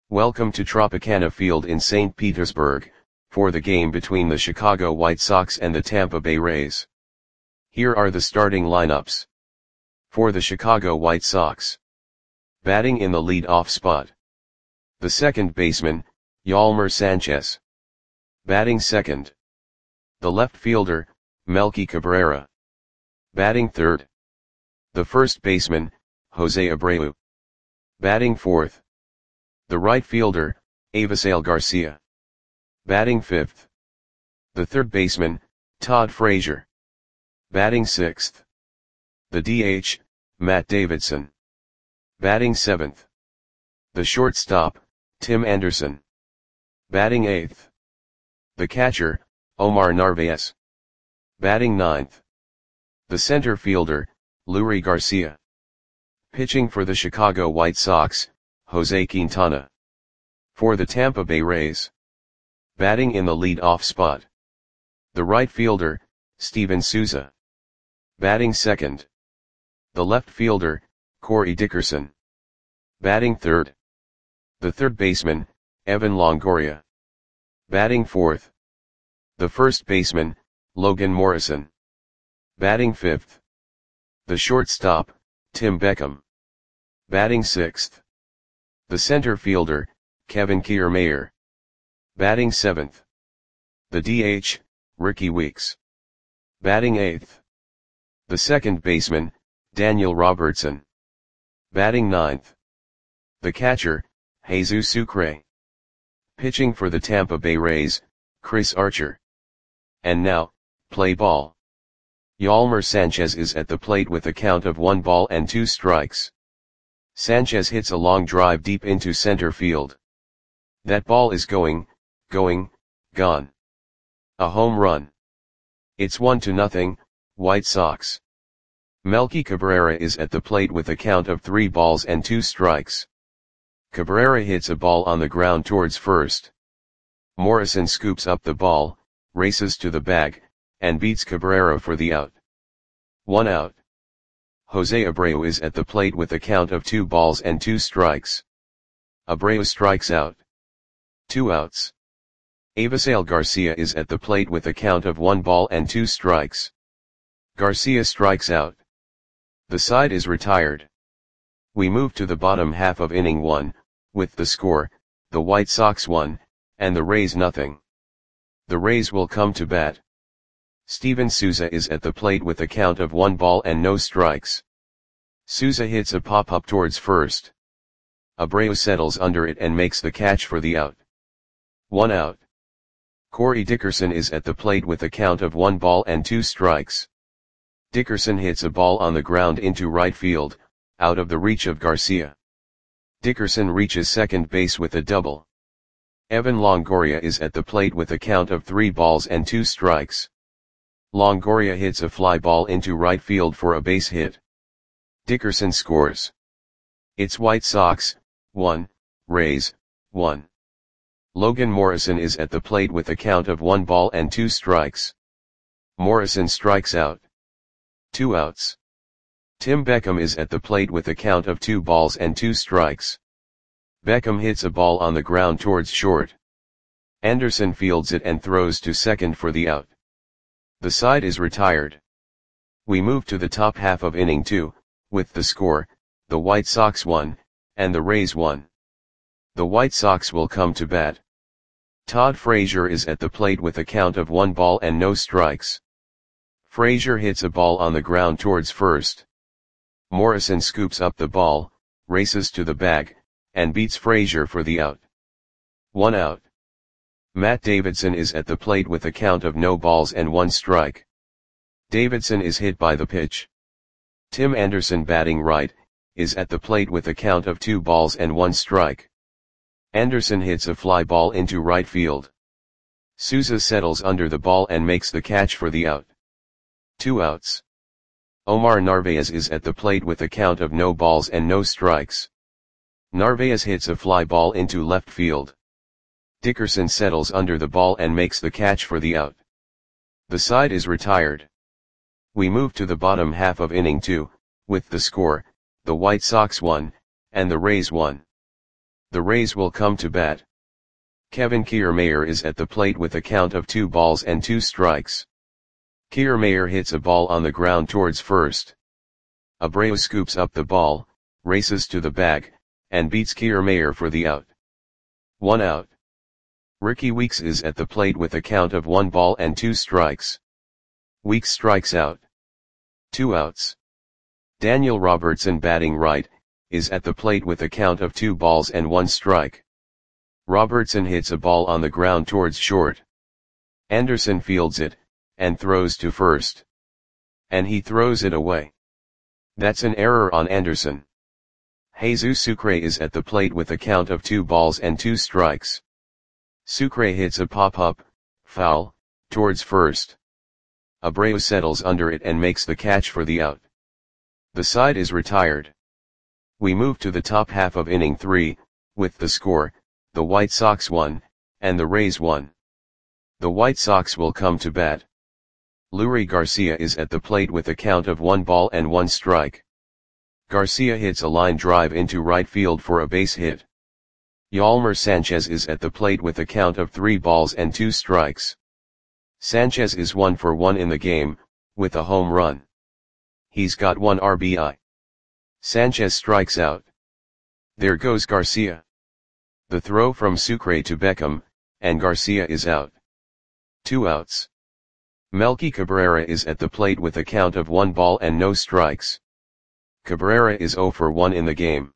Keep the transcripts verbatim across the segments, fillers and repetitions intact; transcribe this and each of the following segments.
Welcome to Tropicana Field in Saint Petersburg, for the game between the Chicago White Sox and the Tampa Bay Rays. Here are the starting lineups. For the Chicago White Sox. Batting in the lead-off spot. The second baseman, Yolmer Sanchez. Batting second. The left fielder, Melky Cabrera. Batting third. The first baseman, Jose Abreu. Batting fourth. The right fielder, Avisail Garcia. Batting fifth. The third baseman, Todd Frazier. Batting sixth. The D H, Matt Davidson. Batting seventh. The shortstop, Tim Anderson. Batting eighth. The catcher, Omar Narvaez. Batting ninth. The center fielder, Leury Garcia. Pitching for the Chicago White Sox, Jose Quintana. For the Tampa Bay Rays. Batting in the lead-off spot. The right fielder, Steven Souza. Batting second. The left fielder, Corey Dickerson. Batting third. The third baseman, Evan Longoria. Batting fourth. The first baseman, Logan Morrison. Batting fifth. The shortstop, Tim Beckham. Batting sixth. The center fielder, Kevin Kiermaier. Batting seventh. The D H, Ricky Weeks. Batting eighth. The second baseman, Daniel Robertson. Batting ninth. The catcher, Jesus Sucre. Pitching for the Tampa Bay Rays, Chris Archer. And now, play ball. Yolmer Sanchez is at the plate with a count of one ball and two strikes. Sanchez hits a long drive deep into center field. That ball is going, going, gone. A home run. It's one to nothing, White Sox. Melky Cabrera is at the plate with a count of three balls and two strikes. Cabrera hits a ball on the ground towards first. Morrison scoops up the ball, races to the bag, and beats Cabrera for the out. One out. Jose Abreu is at the plate with a count of two balls and two strikes. Abreu strikes out. Two outs. Avisail Garcia is at the plate with a count of one ball and two strikes. Garcia strikes out. The side is retired. We move to the bottom half of inning one, with the score, the White Sox one, and the Rays nothing. The Rays will come to bat. Steven Souza is at the plate with a count of one ball and no strikes. Souza hits a pop-up towards first. Abreu settles under it and makes the catch for the out. One out. Corey Dickerson is at the plate with a count of one ball and two strikes. Dickerson hits a ball on the ground into right field, out of the reach of Garcia. Dickerson reaches second base with a double. Evan Longoria is at the plate with a count of three balls and two strikes. Longoria hits a fly ball into right field for a base hit. Dickerson scores. It's White Sox, one, Rays, one. Logan Morrison is at the plate with a count of one ball and two strikes. Morrison strikes out. Two outs. Tim Beckham is at the plate with a count of two balls and two strikes. Beckham hits a ball on the ground towards short. Anderson fields it and throws to second for the out. The side is retired. We move to the top half of inning two, with the score, the White Sox one, and the Rays one. The White Sox will come to bat. Todd Frazier is at the plate with a count of one ball and no strikes. Frazier hits a ball on the ground towards first. Morrison scoops up the ball, races to the bag, and beats Frazier for the out. One out. Matt Davidson is at the plate with a count of no balls and one strike. Davidson is hit by the pitch. Tim Anderson, batting right, is at the plate with a count of two balls and one strike. Anderson hits a fly ball into right field. Souza settles under the ball and makes the catch for the out. Two outs. Omar Narvaez is at the plate with a count of no balls and no strikes. Narvaez hits a fly ball into left field. Dickerson settles under the ball and makes the catch for the out. The side is retired. We move to the bottom half of inning two, with the score, the White Sox one, and the Rays one. The Rays will come to bat. Kevin Kiermaier is at the plate with a count of two balls and two strikes. Kiermaier hits a ball on the ground towards first. Abreu scoops up the ball, races to the bag, and beats Kiermaier for the out. One out. Rickie Weeks is at the plate with a count of one ball and two strikes. Weeks strikes out. Two outs. Daniel Robertson, batting right, is at the plate with a count of two balls and one strike. Robertson hits a ball on the ground towards short. Anderson fields it, and throws to first. And he throws it away. That's an error on Anderson. Jesus Sucre is at the plate with a count of two balls and two strikes. Sucre hits a pop-up, foul, towards first. Abreu settles under it and makes the catch for the out. The side is retired. We move to the top half of inning three, with the score, the White Sox won, and the Rays won. The White Sox will come to bat. Leury Garcia is at the plate with a count of one ball and one strike. Garcia hits a line drive into right field for a base hit. Yolmer Sanchez is at the plate with a count of three balls and two strikes. Sanchez is one for one in the game, with a home run. He's got one R B I. Sanchez strikes out. There goes Garcia. The throw from Sucre to Beckham, and Garcia is out. Two outs. Melky Cabrera is at the plate with a count of one ball and no strikes. Cabrera is zero for one in the game.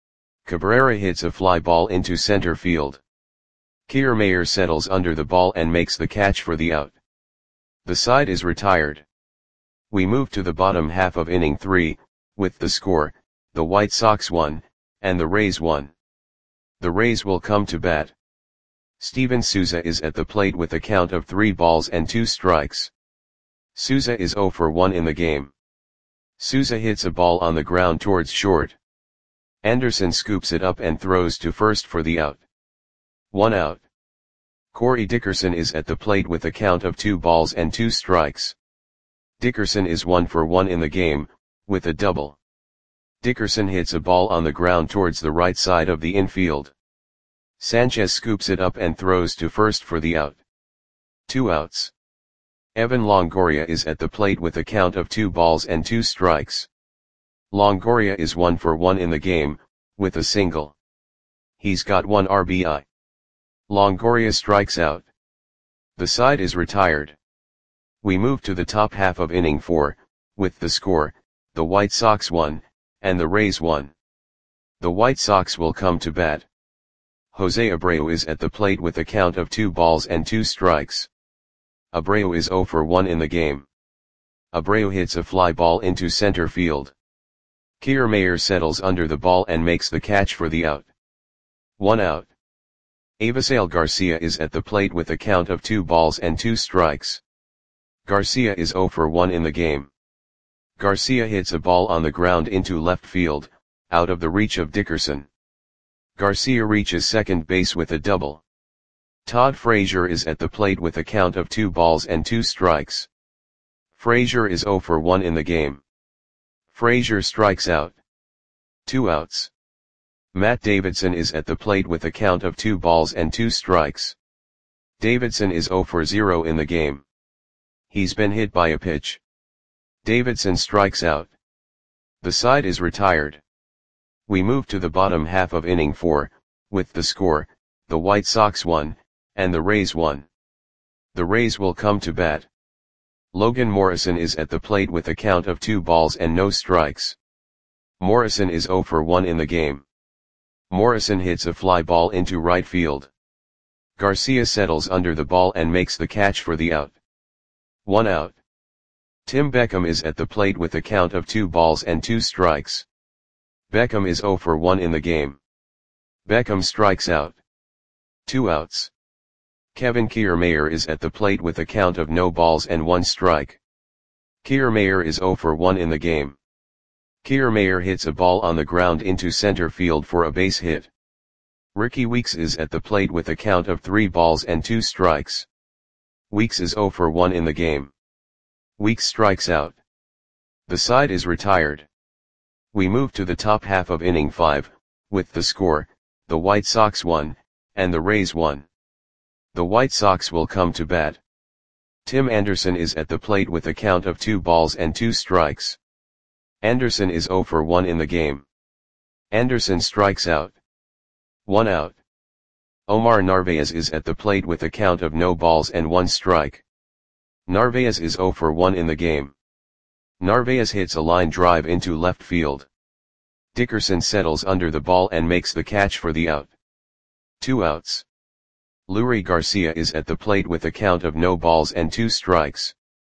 Cabrera hits a fly ball into center field. Kiermaier settles under the ball and makes the catch for the out. The side is retired. We move to the bottom half of inning three, with the score, the White Sox won, and the Rays won. The Rays will come to bat. Steven Souza is at the plate with a count of three balls and two strikes. Souza is zero for one in the game. Souza hits a ball on the ground towards short. Anderson scoops it up and throws to first for the out. One out. Corey Dickerson is at the plate with a count of two balls and two strikes. Dickerson is one for one in the game, with a double. Dickerson hits a ball on the ground towards the right side of the infield. Sanchez scoops it up and throws to first for the out. Two outs. Evan Longoria is at the plate with a count of two balls and two strikes. Longoria is one for one in the game, with a single. He's got one R B I. Longoria strikes out. The side is retired. We move to the top half of inning four, with the score, the White Sox won, and the Rays won. The White Sox will come to bat. Jose Abreu is at the plate with a count of two balls and two strikes. Abreu is zero for one in the game. Abreu hits a fly ball into center field. Kiermaier settles under the ball and makes the catch for the out. One out. Avisail Garcia is at the plate with a count of two balls and two strikes. Garcia is zero for one in the game. Garcia hits a ball on the ground into left field, out of the reach of Dickerson. Garcia reaches second base with a double. Todd Frazier is at the plate with a count of two balls and two strikes. Frazier is zero for one in the game. Frazier strikes out. Two outs. Matt Davidson is at the plate with a count of two balls and two strikes. Davidson is zero for zero in the game. He's been hit by a pitch. Davidson strikes out. The side is retired. We move to the bottom half of inning four, with the score, the White Sox won, and the Rays won. The Rays will come to bat. Logan Morrison is at the plate with a count of two balls and no strikes. Morrison is zero for one in the game. Morrison hits a fly ball into right field. Garcia settles under the ball and makes the catch for the out. One out. Tim Beckham is at the plate with a count of two balls and two strikes. Beckham is zero for one in the game. Beckham strikes out. Two outs. Kevin Kiermaier is at the plate with a count of no balls and one strike. Kiermaier is zero for one in the game. Kiermaier hits a ball on the ground into center field for a base hit. Rickie Weeks is at the plate with a count of three balls and two strikes. Weeks is zero for one in the game. Weeks strikes out. The side is retired. We move to the top half of inning five, with the score, the White Sox won, and the Rays won. The White Sox will come to bat. Tim Anderson is at the plate with a count of two balls and two strikes. Anderson is zero for one in the game. Anderson strikes out. One out. Omar Narvaez is at the plate with a count of no balls and one strike. Narvaez is zero for one in the game. Narvaez hits a line drive into left field. Dickerson settles under the ball and makes the catch for the out. Two outs. Leury Garcia is at the plate with a count of no balls and two strikes.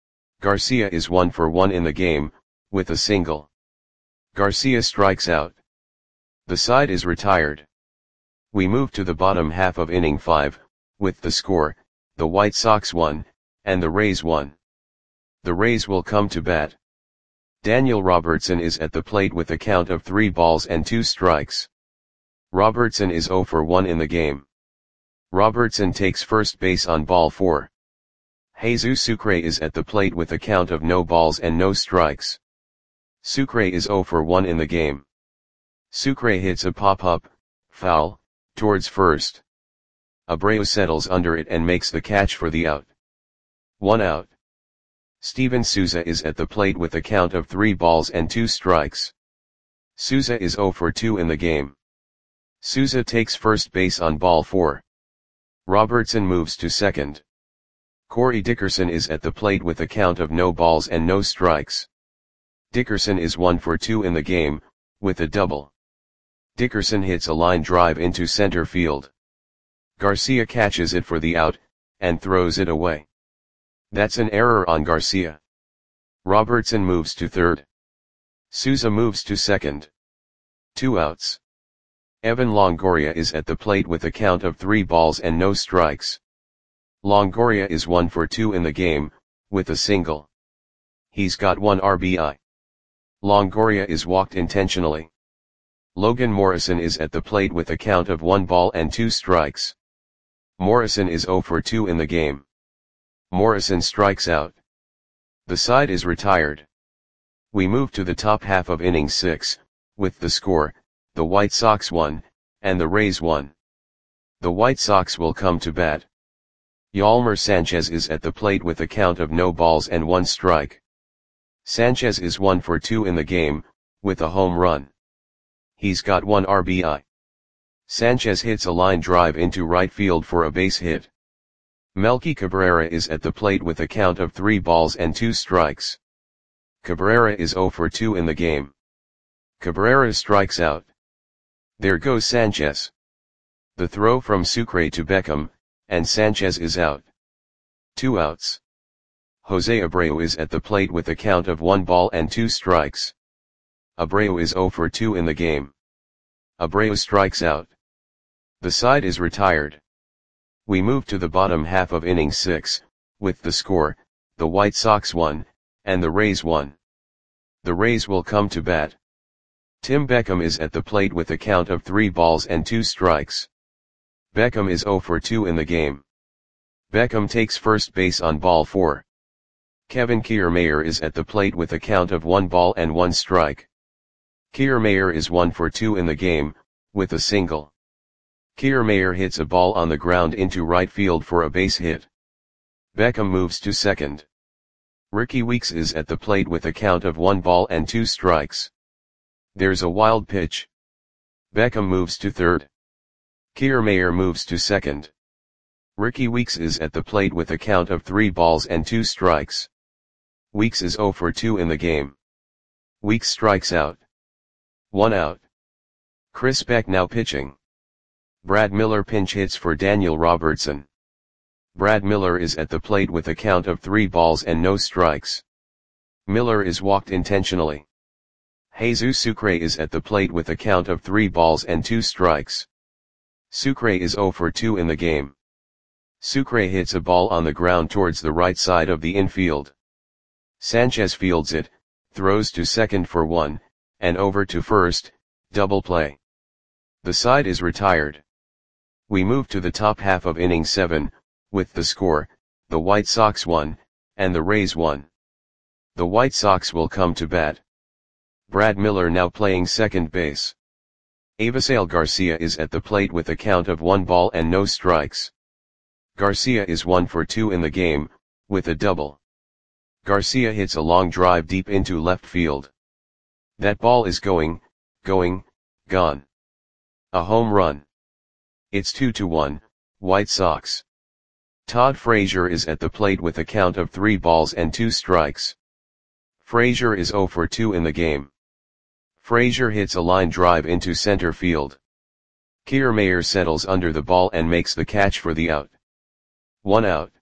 Garcia is one for one in the game, with a single. Garcia strikes out. The side is retired. We move to the bottom half of inning five, with the score, the White Sox won, and the Rays won. The Rays will come to bat. Daniel Robertson is at the plate with a count of three balls and two strikes. Robertson is zero for one in the game. Robertson takes first base on ball four. Jesus Sucre is at the plate with a count of no balls and no strikes. Sucre is zero for one in the game. Sucre hits a pop-up, foul, towards first. Abreu settles under it and makes the catch for the out. One out. Steven Souza is at the plate with a count of three balls and two strikes. Souza is zero for two in the game. Souza takes first base on ball four. Robertson moves to second. Corey Dickerson is at the plate with a count of no balls and no strikes. Dickerson is one for two in the game, with a double. Dickerson hits a line drive into center field. Garcia catches it for the out, and throws it away. That's an error on Garcia. Robertson moves to third. Souza moves to second. Two outs. Evan Longoria is at the plate with a count of three balls and no strikes. Longoria is one for two in the game, with a single. He's got one R B I. Longoria is walked intentionally. Logan Morrison is at the plate with a count of one ball and two strikes. Morrison is zero for two in the game. Morrison strikes out. The side is retired. We move to the top half of inning six, with the score, the White Sox won, and the Rays won. The White Sox will come to bat. Yolmer Sanchez is at the plate with a count of no balls and one strike. Sanchez is one for two in the game, with a home run. He's got one R B I. Sanchez hits a line drive into right field for a base hit. Melky Cabrera is at the plate with a count of three balls and two strikes. Cabrera is zero for two in the game. Cabrera strikes out. There goes Sanchez. The throw from Sucre to Beckham, and Sanchez is out. Two outs. Jose Abreu is at the plate with a count of one ball and two strikes. Abreu is zero for two in the game. Abreu strikes out. The side is retired. We move to the bottom half of inning six, with the score, the White Sox won, and the Rays won. The Rays will come to bat. Tim Beckham is at the plate with a count of three balls and two strikes. Beckham is zero for two in the game. Beckham takes first base on ball four. Kevin Kiermaier is at the plate with a count of one ball and one strike. Kiermaier is one for two in the game, with a single. Kiermaier hits a ball on the ground into right field for a base hit. Beckham moves to second. Ricky Weeks is at the plate with a count of one ball and two strikes. There's a wild pitch. Beckham moves to third. Kiermaier moves to second. Ricky Weeks is at the plate with a count of three balls and two strikes. Weeks is zero for two in the game. Weeks strikes out. One out. Chris Beck now pitching. Brad Miller pinch hits for Daniel Robertson. Brad Miller is at the plate with a count of three balls and no strikes. Miller is walked intentionally. Jesus Sucre is at the plate with a count of three balls and two strikes. Sucre is zero for two in the game. Sucre hits a ball on the ground towards the right side of the infield. Sanchez fields it, throws to second for one, and over to first, double play. The side is retired. We move to the top half of inning seven, with the score, the White Sox won, and the Rays won. The White Sox will come to bat. Brad Miller now playing second base. Avisail Garcia is at the plate with a count of one ball and no strikes. Garcia is one for two in the game, with a double. Garcia hits a long drive deep into left field. That ball is going, going, gone. A home run. It's two to one, White Sox. Todd Frazier is at the plate with a count of three balls and two strikes. Frazier is zero for two in the game. Frazier hits a line drive into center field. Kiermaier settles under the ball and makes the catch for the out. One out.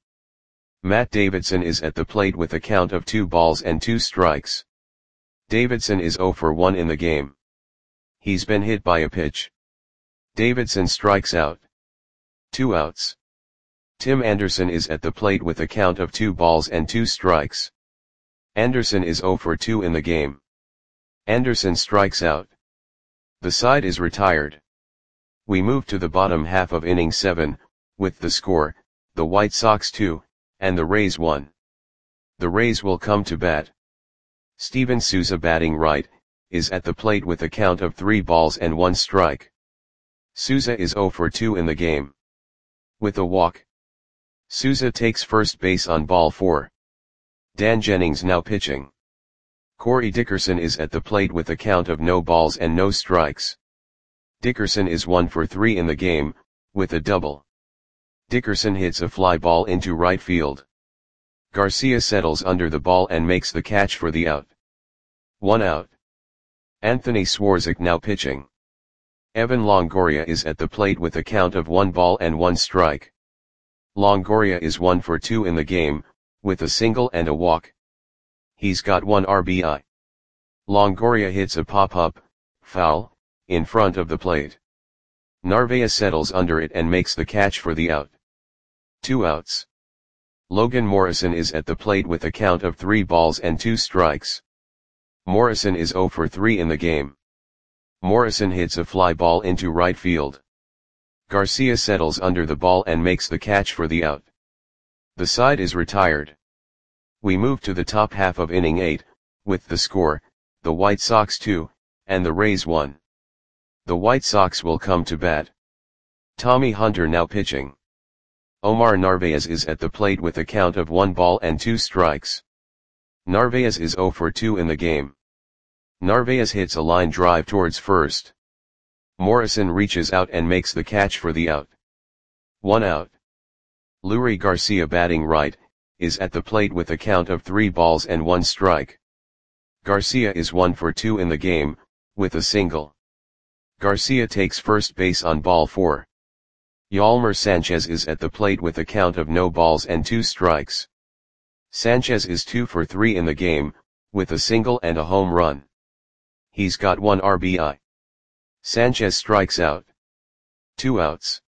Matt Davidson is at the plate with a count of two balls and two strikes. Davidson is zero for one in the game. He's been hit by a pitch. Davidson strikes out. Two outs. Tim Anderson is at the plate with a count of two balls and two strikes. Anderson is zero for two in the game. Anderson strikes out. The side is retired. We move to the bottom half of inning seven, with the score, the White Sox two, and the Rays one. The Rays will come to bat. Steven Souza, batting right, is at the plate with a count of three balls and one strike. Souza is zero for two in the game. With a walk. Souza takes first base on ball four. Dan Jennings now pitching. Corey Dickerson is at the plate with a count of no balls and no strikes. Dickerson is one for three in the game, with a double. Dickerson hits a fly ball into right field. Garcia settles under the ball and makes the catch for the out. One out. Anthony Swarzak now pitching. Evan Longoria is at the plate with a count of one ball and one strike. Longoria is one for two in the game, with a single and a walk. He's got one R B I. Longoria hits a pop-up, foul, in front of the plate. Narvaez settles under it and makes the catch for the out. Two outs. Logan Morrison is at the plate with a count of three balls and two strikes. Morrison is zero for three in the game. Morrison hits a fly ball into right field. Garcia settles under the ball and makes the catch for the out. The side is retired. We move to the top half of inning eight, with the score, the White Sox two, and the Rays one. The White Sox will come to bat. Tommy Hunter now pitching. Omar Narvaez is at the plate with a count of one ball and two strikes. Narvaez is zero for two in the game. Narvaez hits a line drive towards first. Morrison reaches out and makes the catch for the out. One out. Leury Garcia, batting right, is at the plate with a count of three balls and one strike. Garcia is one for two in the game, with a single. Garcia takes first base on ball four. Yolmer Sanchez is at the plate with a count of no balls and two strikes. Sanchez is two for three in the game, with a single and a home run. He's got one R B I. Sanchez strikes out. Two outs.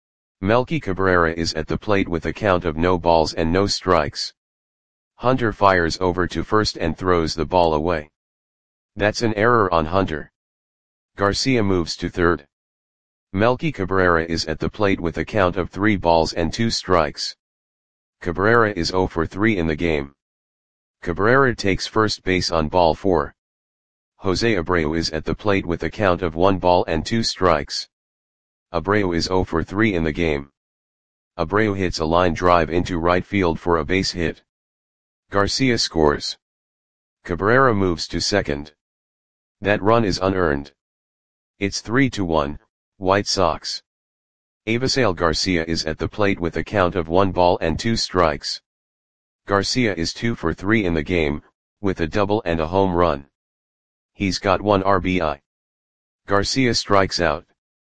Melky Cabrera is at the plate with a count of no balls and no strikes. Hunter fires over to first and throws the ball away. That's an error on Hunter. Garcia moves to third. Melky Cabrera is at the plate with a count of three balls and two strikes. Cabrera is zero for three in the game. Cabrera takes first base on ball four. Jose Abreu is at the plate with a count of one ball and two strikes. Abreu is zero for three in the game. Abreu hits a line drive into right field for a base hit. Garcia scores. Cabrera moves to second. That run is unearned. It's three to one, White Sox. Avisail Garcia is at the plate with a count of one ball and two strikes. Garcia is two for three in the game, with a double and a home run. He's got one R B I. Garcia strikes out.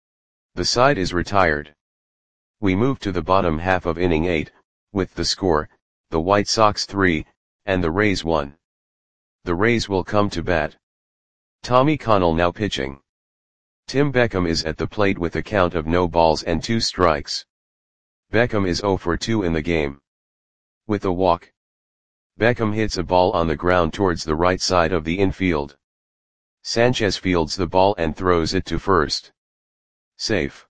The side is retired. We move to the bottom half of inning eight, with the score, the White Sox three, and the Rays one. The Rays will come to bat. Tommy Connell now pitching. Tim Beckham is at the plate with a count of no balls and two strikes. Beckham is zero for two in the game. With a walk. Beckham hits a ball on the ground towards the right side of the infield. Sanchez fields the ball and throws it to first. Safe.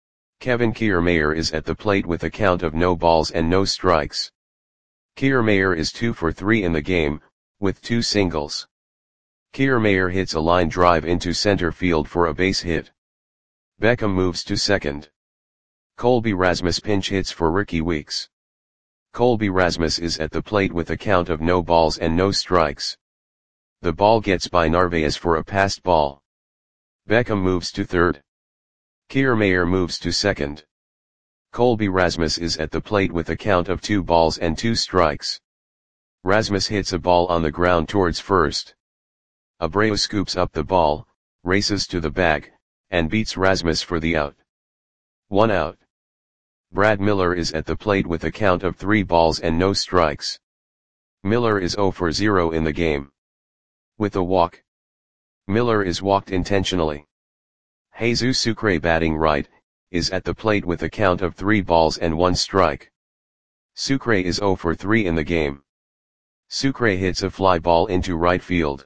Kevin Kiermaier is at the plate with a count of no balls and no strikes. Kiermaier is two for three in the game, with two singles. Kiermaier hits a line drive into center field for a base hit. Beckham moves to second. Colby Rasmus pinch hits for Ricky Weeks. Colby Rasmus is at the plate with a count of no balls and no strikes. The ball gets by Narvaez for a passed ball. Beckham moves to third. Kiermaier moves to second. Colby Rasmus is at the plate with a count of two balls and two strikes. Rasmus hits a ball on the ground towards first. Abreu scoops up the ball, races to the bag, and beats Rasmus for the out. One out. Brad Miller is at the plate with a count of three balls and no strikes. Miller is zero for zero in the game. With a walk. Miller is walked intentionally. Jesus Sucre, batting right, is at the plate with a count of three balls and one strike. Sucre is zero for three in the game. Sucre hits a fly ball into right field.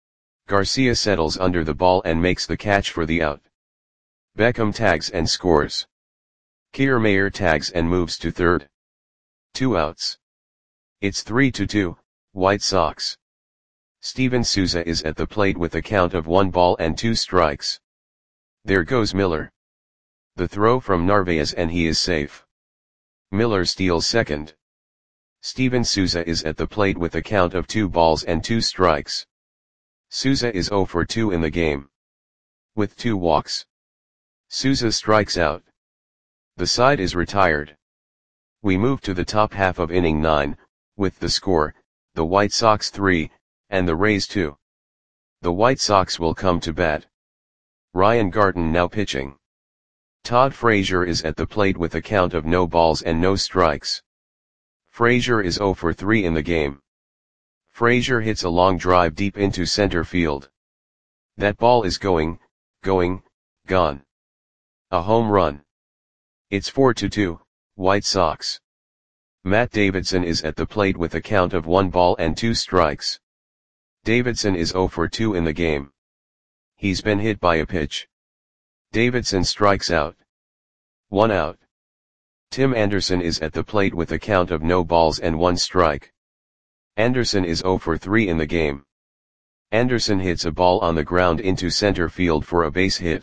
Garcia settles under the ball and makes the catch for the out. Beckham tags and scores. Kiermaier tags and moves to third. Two outs. It's three to two, White Sox. Steven Souza is at the plate with a count of one ball and two strikes. There goes Miller. The throw from Narvaez and he is safe. Miller steals second. Steven Souza is at the plate with a count of two balls and two strikes. Souza is zero for two in the game. With two walks. Souza strikes out. The side is retired. We move to the top half of inning nine, with the score, the White Sox three, and the Rays two. The White Sox will come to bat. Ryan Garten now pitching. Todd Frazier is at the plate with a count of no balls and no strikes. Frazier is zero for three in the game. Frazier hits a long drive deep into center field. That ball is going, going, gone. A home run. It's four to two, White Sox. Matt Davidson is at the plate with a count of one ball and two strikes. Davidson is zero for two in the game. He's been hit by a pitch. Davidson strikes out. One out. Tim Anderson is at the plate with a count of no balls and one strike. Anderson is zero for three in the game. Anderson hits a ball on the ground into center field for a base hit.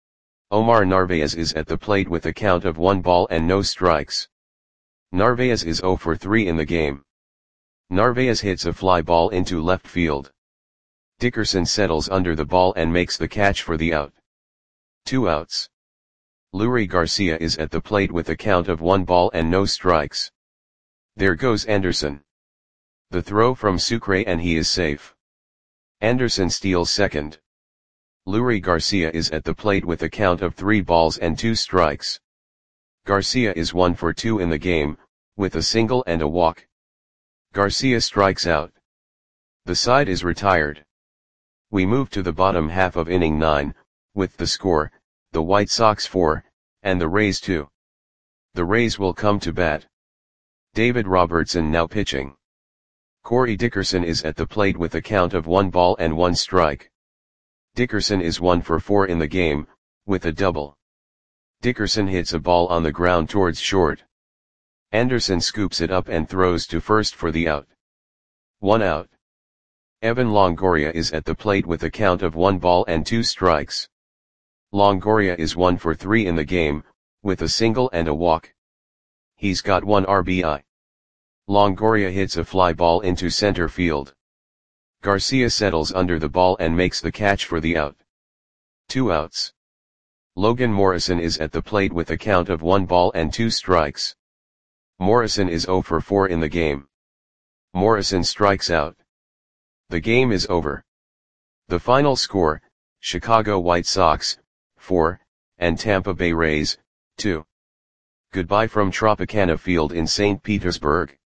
Omar Narvaez is at the plate with a count of one ball and no strikes. Narvaez is zero for three in the game. Narvaez hits a fly ball into left field. Dickerson settles under the ball and makes the catch for the out. Two outs. Leury Garcia is at the plate with a count of one ball and no strikes. There goes Anderson. The throw from Sucre and he is safe. Anderson steals second. Leury Garcia is at the plate with a count of three balls and two strikes. Garcia is one for two in the game, with a single and a walk. Garcia strikes out. The side is retired. We move to the bottom half of inning nine, with the score, the White Sox four, and the Rays two. The Rays will come to bat. David Robertson now pitching. Corey Dickerson is at the plate with a count of one ball and one strike. Dickerson is one for four in the game, with a double. Dickerson hits a ball on the ground towards short. Anderson scoops it up and throws to first for the out. One out. Evan Longoria is at the plate with a count of one ball and two strikes. Longoria is one for three in the game, with a single and a walk. He's got one R B I. Longoria hits a fly ball into center field. Garcia settles under the ball and makes the catch for the out. Two outs. Logan Morrison is at the plate with a count of one ball and two strikes. Morrison is zero for four in the game. Morrison strikes out. The game is over. The final score, Chicago White Sox, four, and Tampa Bay Rays, two. Goodbye from Tropicana Field in Saint Petersburg.